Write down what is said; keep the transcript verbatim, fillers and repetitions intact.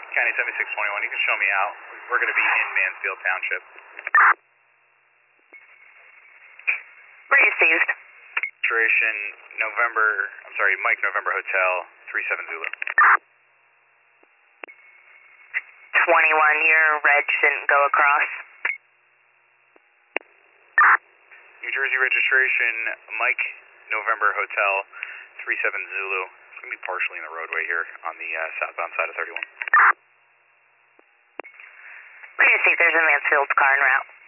County seventy-six twenty-one, you can show me out. We're going to be in Mansfield Township. Received. Registration November, I'm sorry, Mike November Hotel, three seven Zulu. twenty-one, your reg didn't go across. New Jersey registration, Mike November Hotel, three seven Zulu. It's going to be partially in the roadway here on the uh, southbound side of thirty-one. Received, there's a Mansfield car en route.